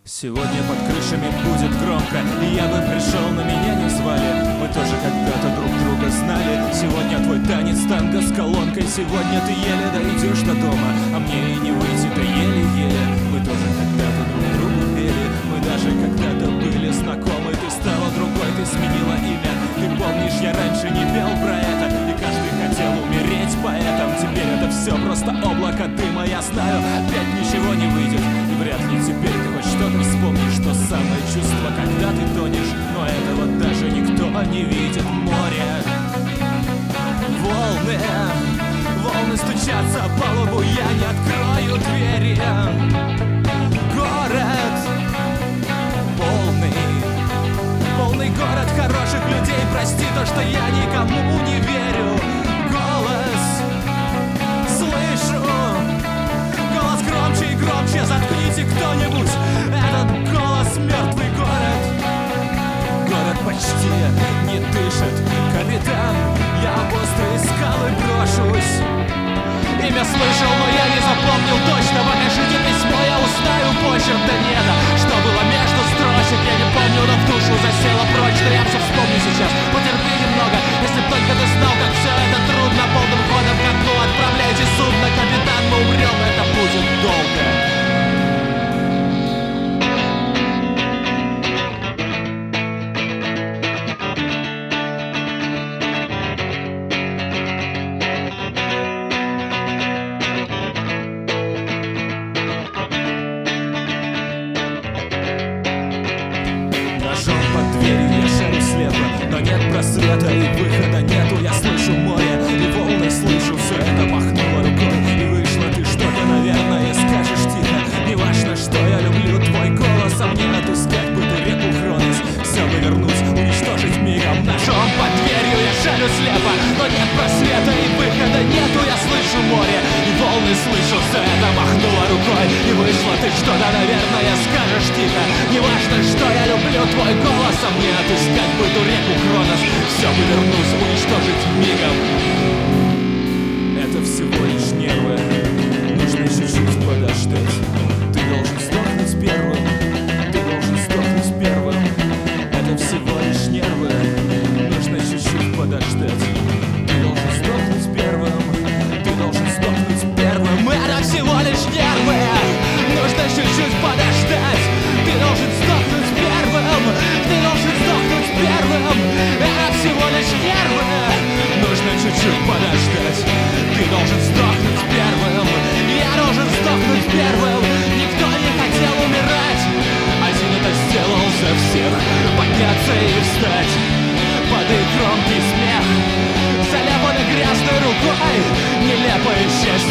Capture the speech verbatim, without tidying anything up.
Сегодня под крышами будет громко, и я бы пришел, но меня не звали. Мы тоже когда-то друг друга знали. Сегодня твой танец танго с колонкой. Сегодня ты еле дойдешь до дома, а мне и не выйти-то еле-еле. Мы тоже когда-то друг другу пели. Мы даже когда-то были знакомы. Ты стала другой, ты сменила имя. Ты помнишь, я раньше не пел про это, и каждый хотел умереть поэтом. Теперь это все просто облако дыма. Я знаю, опять ничего не выйдет, и вряд ли теперь ты хоть что-то вспомнишь. То самое чувство, когда ты тонешь, но этого даже никто не видит. Море, волны, волны стучатся о палубу, я не открою двери. Город полный, полный город хороших людей. Прости то, что я никому не верю. Голос слышу, голос громче и громче. Заткните кто-нибудь этот голос, мертвый город. Город почти не дышит, капитан. Я об острые скалы брошусь. Имя слышал, но я не запомнил точно. Покажите письмо, я узнаю почерк. Да нет, что было между строчек я не помню, но в душу засела прочно. Я все вспомню сейчас, потерпи немного. Если б только ты знал, как все это трудно. Полным ходом ко дну отправляйте судно, капитан. Мы умрем, это будет долго. Под дверью я шарю слепо, но нет просвета и выхода нету. Я слышу море и волны, слышу все это. Махнула рукой и вышла ты, что-то, наверное, скажешь тихо. Не важно, что я люблю твой голос, а мне отыскать бы ту реку Хронос. Все бы вернуть, уничтожить мигом. Ножом под дверью я шарю слепо, но нет просвета и выхода нету. Я слышу море и волны, слышу все это. Махнула рукой и вышла ты, что-то, наверное, скажешь тихо. Не важно, что я люблю твой голос, а мне отыскать бы ту реку Хронос. Все бы вернуть, уничтожить мигом. Это всего лишь нервы, нужно чуть-чуть подождать. Ты должен сдохнуть первым, ты должен сдохнуть первым. Это всего лишь нервы, нужно чуть-чуть подождать. Ты должен сдохнуть первым, ты должен сдохнуть первым. Это всего лишь нервы, нужно чуть-чуть подождать. Ты должен сдохнуть первым, ты должен сдохнуть первым. Это всего лишь нервы, нужно чуть-чуть подождать. Ты должен сдохнуть первым, я должен сдохнуть первым. Никто не хотел умирать, один это сделал за всех. Подняться и встать под их громкий смех, заляпанный грязной рукой, нелепое счастье.